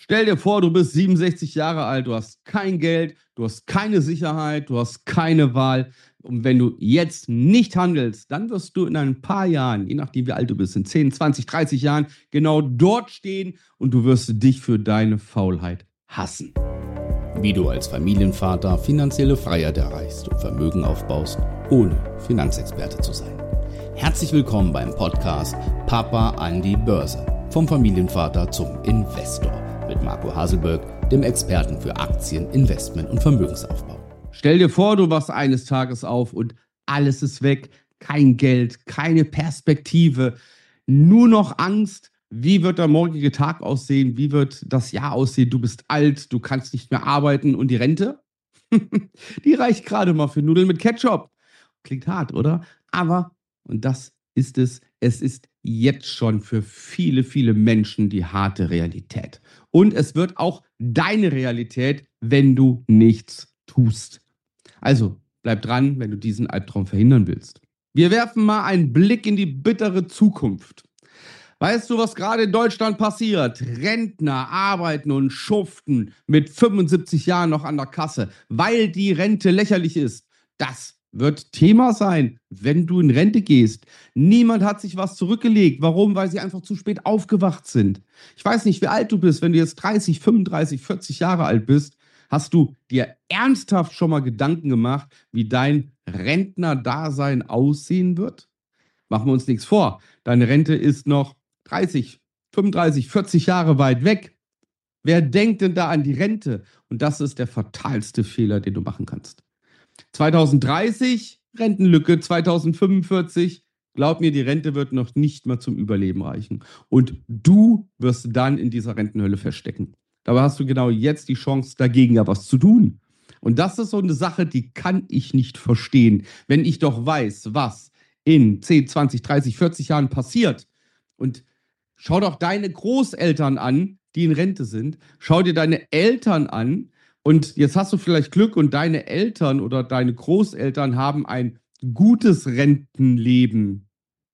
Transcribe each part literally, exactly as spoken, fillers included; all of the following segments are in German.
Stell dir vor, du bist siebenundsechzig Jahre alt, du hast kein Geld, du hast keine Sicherheit, du hast keine Wahl. Und wenn du jetzt nicht handelst, dann wirst du in ein paar Jahren, je nachdem wie alt du bist, in zehn, zwanzig, dreißig Jahren, genau dort stehen und du wirst dich für deine Faulheit hassen. Wie du als Familienvater finanzielle Freiheit erreichst und Vermögen aufbaust, ohne Finanzexperte zu sein. Herzlich willkommen beim Podcast Papa an die Börse. Vom Familienvater zum Investor mit Marco Haselberg, dem Experten für Aktien, Investment und Vermögensaufbau. Stell dir vor, du wachst eines Tages auf und alles ist weg. Kein Geld, keine Perspektive, nur noch Angst. Wie wird der morgige Tag aussehen? Wie wird das Jahr aussehen? Du bist alt, du kannst nicht mehr arbeiten und die Rente? Die reicht gerade mal für Nudeln mit Ketchup. Klingt hart, oder? Aber, und das ist es, es ist jetzt schon für viele, viele Menschen die harte Realität. Und es wird auch deine Realität, wenn du nichts tust. Also, bleib dran, wenn du diesen Albtraum verhindern willst. Wir werfen mal einen Blick in die bittere Zukunft. Weißt du, was gerade in Deutschland passiert? Rentner arbeiten und schuften mit fünfundsiebzig Jahren noch an der Kasse, weil die Rente lächerlich ist. Das wird Thema sein, wenn du in Rente gehst. Niemand hat sich was zurückgelegt. Warum? Weil sie einfach zu spät aufgewacht sind. Ich weiß nicht, wie alt du bist. Wenn du jetzt dreißig, fünfunddreißig, vierzig Jahre alt bist, hast du dir ernsthaft schon mal Gedanken gemacht, wie dein Rentnerdasein aussehen wird? Machen wir uns nichts vor. Deine Rente ist noch dreißig, fünfunddreißig, vierzig Jahre weit weg. Wer denkt denn da an die Rente? Und das ist der fatalste Fehler, den du machen kannst. zwanzig dreißig, Rentenlücke, zwanzig fünfundvierzig, glaub mir, die Rente wird noch nicht mal zum Überleben reichen. Und du wirst dann in dieser Rentenhölle feststecken. Dabei hast du genau jetzt die Chance, dagegen ja was zu tun. Und das ist so eine Sache, die kann ich nicht verstehen. Wenn ich doch weiß, was in zehn, zwanzig, dreißig, vierzig Jahren passiert. Und schau doch deine Großeltern an, die in Rente sind. Schau dir deine Eltern an. Und jetzt hast du vielleicht Glück und deine Eltern oder deine Großeltern haben ein gutes Rentenleben.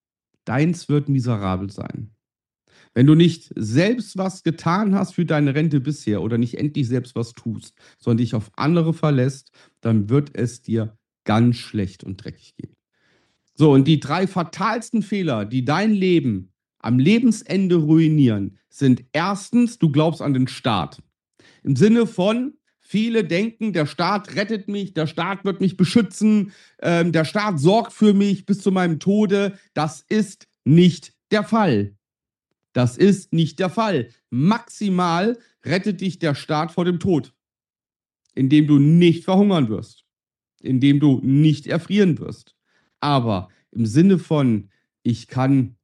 Deins wird miserabel sein. Wenn du nicht selbst was getan hast für deine Rente bisher oder nicht endlich selbst was tust, sondern dich auf andere verlässt, dann wird es dir ganz schlecht und dreckig gehen. So, und die drei fatalsten Fehler, die dein Leben am Lebensende ruinieren, sind erstens, du glaubst an den Staat. Im Sinne von, viele denken, der Staat rettet mich, der Staat wird mich beschützen, ähm, der Staat sorgt für mich bis zu meinem Tode. Das ist nicht der Fall. Das ist nicht der Fall. Maximal rettet dich der Staat vor dem Tod, indem du nicht verhungern wirst, indem du nicht erfrieren wirst. Aber im Sinne von, ich kann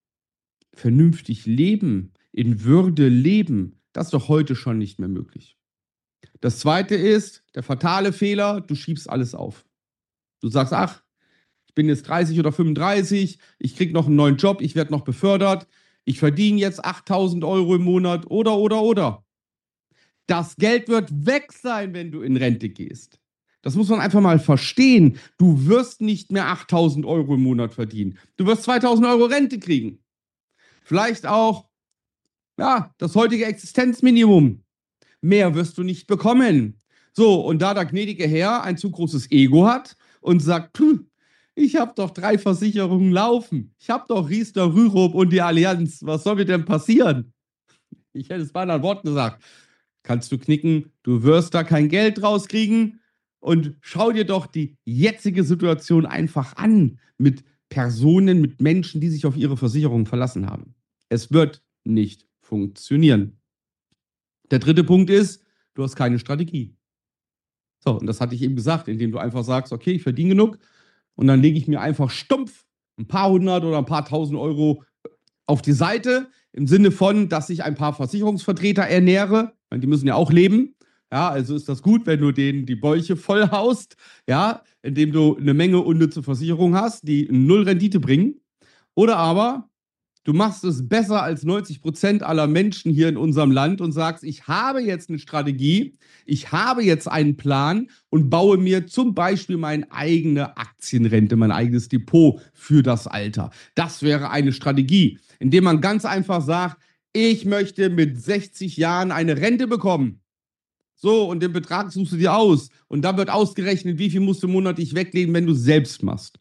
vernünftig leben, in Würde leben, das ist doch heute schon nicht mehr möglich. Das zweite ist, der fatale Fehler, du schiebst alles auf. Du sagst, ach, ich bin jetzt dreißig oder fünfunddreißig, ich kriege noch einen neuen Job, ich werde noch befördert, ich verdiene jetzt achttausend Euro im Monat oder, oder, oder. Das Geld wird weg sein, wenn du in Rente gehst. Das muss man einfach mal verstehen. Du wirst nicht mehr achttausend Euro im Monat verdienen. Du wirst zweitausend Euro Rente kriegen. Vielleicht auch, ja, das heutige Existenzminimum. Mehr wirst du nicht bekommen. So, und da der gnädige Herr ein zu großes Ego hat und sagt, ich habe doch drei Versicherungen laufen. Ich habe doch Riester, Rürup und die Allianz. Was soll mir denn passieren? Ich hätte es bei anderen Worten gesagt. Kannst du knicken, du wirst da kein Geld rauskriegen. Und schau dir doch die jetzige Situation einfach an mit Personen, mit Menschen, die sich auf ihre Versicherungen verlassen haben. Es wird nicht funktionieren. Der dritte Punkt ist, du hast keine Strategie. So, und das hatte ich eben gesagt, indem du einfach sagst, okay, ich verdiene genug und dann lege ich mir einfach stumpf ein paar hundert oder ein paar tausend Euro auf die Seite, im Sinne von, dass ich ein paar Versicherungsvertreter ernähre, weil die müssen ja auch leben. Ja, also ist das gut, wenn du denen die Bäuche voll haust, ja, indem du eine Menge unnütze Versicherungen hast, die null Rendite bringen. Oder aber du machst es besser als neunzig Prozent aller Menschen hier in unserem Land und sagst, ich habe jetzt eine Strategie, ich habe jetzt einen Plan und baue mir zum Beispiel meine eigene Aktienrente, mein eigenes Depot für das Alter. Das wäre eine Strategie, indem man ganz einfach sagt, ich möchte mit sechzig Jahren eine Rente bekommen. So, und den Betrag suchst du dir aus. Und dann wird ausgerechnet, wie viel musst du monatlich weglegen, wenn du es selbst machst.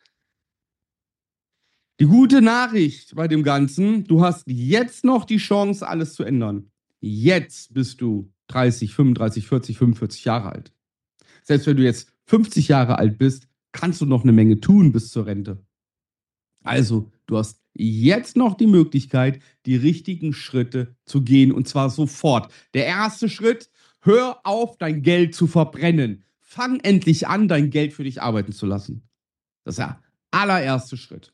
Die gute Nachricht bei dem Ganzen, du hast jetzt noch die Chance, alles zu ändern. Jetzt bist du dreißig, fünfunddreißig, vierzig, fünfundvierzig Jahre alt. Selbst wenn du jetzt fünfzig Jahre alt bist, kannst du noch eine Menge tun bis zur Rente. Also, du hast jetzt noch die Möglichkeit, die richtigen Schritte zu gehen, und zwar sofort. Der erste Schritt: Hör auf, dein Geld zu verbrennen. Fang endlich an, dein Geld für dich arbeiten zu lassen. Das ist der allererste Schritt.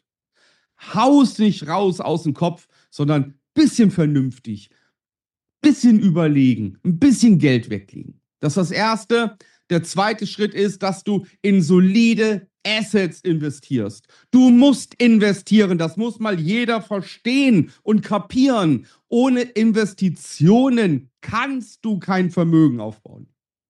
Haus nicht raus aus dem Kopf, sondern ein bisschen vernünftig, bisschen überlegen, ein bisschen Geld weglegen. Das ist das Erste. Der zweite Schritt ist, dass du in solide Assets investierst. Du musst investieren, das muss mal jeder verstehen und kapieren. Ohne Investitionen kannst du kein Vermögen aufbauen.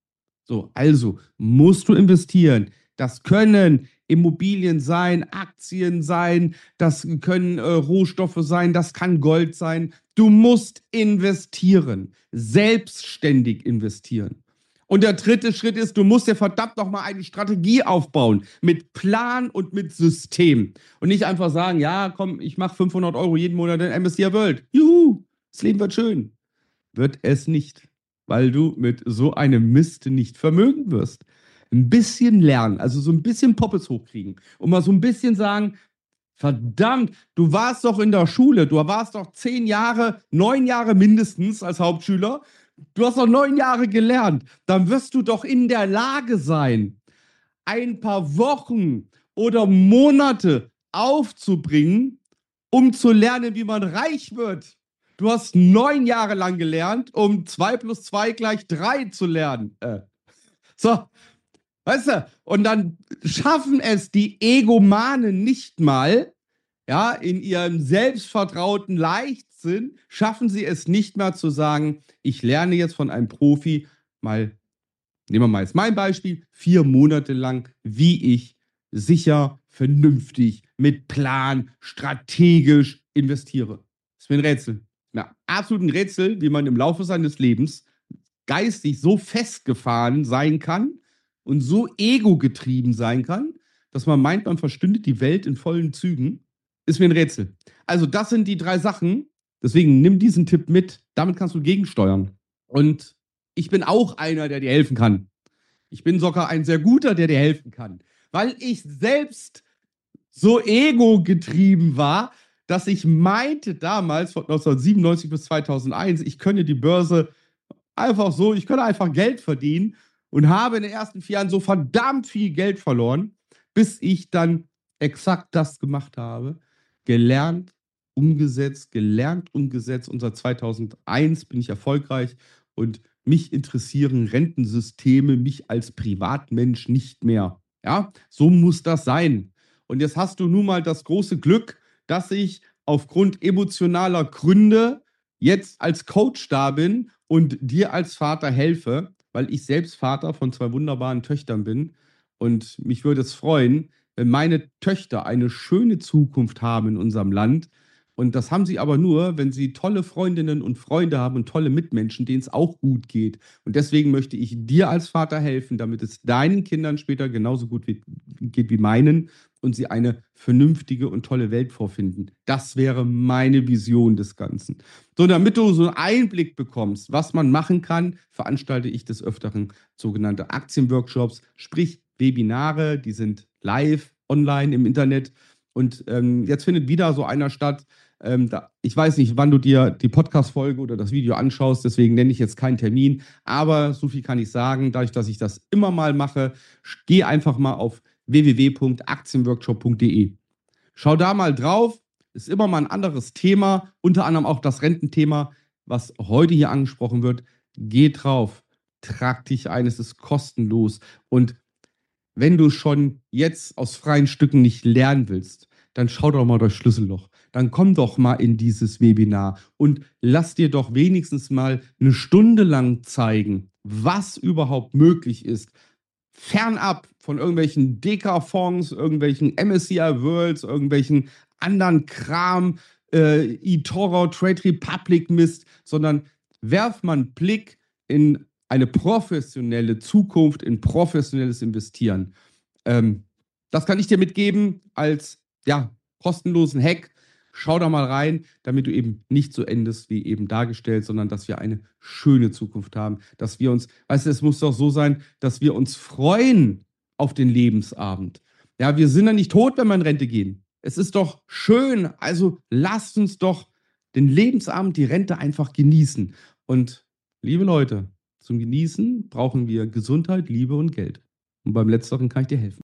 So, also musst du investieren. Das können Immobilien sein, Aktien sein, das können äh, Rohstoffe sein, das kann Gold sein. Du musst investieren, selbstständig investieren. Und der dritte Schritt ist, du musst dir verdammt nochmal eine Strategie aufbauen mit Plan und mit System. Und nicht einfach sagen, ja, komm, ich mache fünfhundert Euro jeden Monat in M S C I World. Juhu, das Leben wird schön. Wird es nicht, weil du mit so einem Mist nicht vermögen wirst. Ein bisschen lernen, also so ein bisschen Poppes hochkriegen und mal so ein bisschen sagen, verdammt, du warst doch in der Schule, du warst doch zehn Jahre, neun Jahre mindestens als Hauptschüler, du hast doch neun Jahre gelernt, dann wirst du doch in der Lage sein, ein paar Wochen oder Monate aufzubringen, um zu lernen, wie man reich wird. Du hast neun Jahre lang gelernt, um zwei plus zwei gleich drei zu lernen. Äh. So, weißt du, und dann schaffen es die Egomanen nicht mal, ja, in ihrem selbstvertrauten Leichtsinn, schaffen sie es nicht mehr zu sagen, ich lerne jetzt von einem Profi mal, nehmen wir mal jetzt mein Beispiel, vier Monate lang, wie ich sicher, vernünftig, mit Plan, strategisch investiere. Das ist mir ein Rätsel. Ja, absolut ein Rätsel, wie man im Laufe seines Lebens geistig so festgefahren sein kann und so ego-getrieben sein kann, dass man meint, man verstündet die Welt in vollen Zügen, ist mir ein Rätsel. Also das sind die drei Sachen, deswegen nimm diesen Tipp mit, damit kannst du gegensteuern. Und ich bin auch einer, der dir helfen kann. Ich bin sogar ein sehr guter, der dir helfen kann, weil ich selbst so ego-getrieben war, dass ich meinte damals, von neunzehnhundertsiebenundneunzig bis zweitausendeins, ich könne die Börse einfach so, ich könne einfach Geld verdienen und habe in den ersten vier Jahren so verdammt viel Geld verloren, bis ich dann exakt das gemacht habe. Gelernt, umgesetzt, gelernt, umgesetzt. Und seit zweitausendeins bin ich erfolgreich und mich interessieren Rentensysteme, mich als Privatmensch nicht mehr. Ja, so muss das sein. Und jetzt hast du nun mal das große Glück, dass ich aufgrund emotionaler Gründe jetzt als Coach da bin und dir als Vater helfe, weil ich selbst Vater von zwei wunderbaren Töchtern bin. Und mich würde es freuen, wenn meine Töchter eine schöne Zukunft haben in unserem Land. Und das haben sie aber nur, wenn sie tolle Freundinnen und Freunde haben und tolle Mitmenschen, denen es auch gut geht. Und deswegen möchte ich dir als Vater helfen, damit es deinen Kindern später genauso gut wie, geht wie meinen und sie eine vernünftige und tolle Welt vorfinden. Das wäre meine Vision des Ganzen. So, damit du so einen Einblick bekommst, was man machen kann, veranstalte ich des Öfteren sogenannte Aktienworkshops, sprich Webinare, die sind live, online im Internet. Und ähm, jetzt findet wieder so einer statt. Ähm, da, ich weiß nicht, wann du dir die Podcast-Folge oder das Video anschaust, deswegen nenne ich jetzt keinen Termin. Aber so viel kann ich sagen, dadurch, dass ich das immer mal mache, geh einfach mal auf w w w punkt aktienworkshop punkt d e. Schau da mal drauf, ist immer mal ein anderes Thema, unter anderem auch das Rententhema, was heute hier angesprochen wird. Geh drauf, trag dich ein, es ist kostenlos. Und wenn du schon jetzt aus freien Stücken nicht lernen willst, dann schau doch mal durch Schlüsselloch. Dann komm doch mal in dieses Webinar und lass dir doch wenigstens mal eine Stunde lang zeigen, was überhaupt möglich ist. Fernab von irgendwelchen D K-Fonds, irgendwelchen M S C I Worlds, irgendwelchen anderen Kram, äh, eToro, Trade Republic Mist, sondern werf mal einen Blick in eine professionelle Zukunft, in professionelles Investieren. Ähm, das kann ich dir mitgeben als ja, kostenlosen Hack. Schau da mal rein, damit du eben nicht so endest wie eben dargestellt, sondern dass wir eine schöne Zukunft haben, dass wir uns, weißt du, es muss doch so sein, dass wir uns freuen auf den Lebensabend. Ja, wir sind ja nicht tot, wenn wir in Rente gehen. Es ist doch schön, also lasst uns doch den Lebensabend, die Rente einfach genießen. Und liebe Leute, zum Genießen brauchen wir Gesundheit, Liebe und Geld. Und beim Letzteren kann ich dir helfen.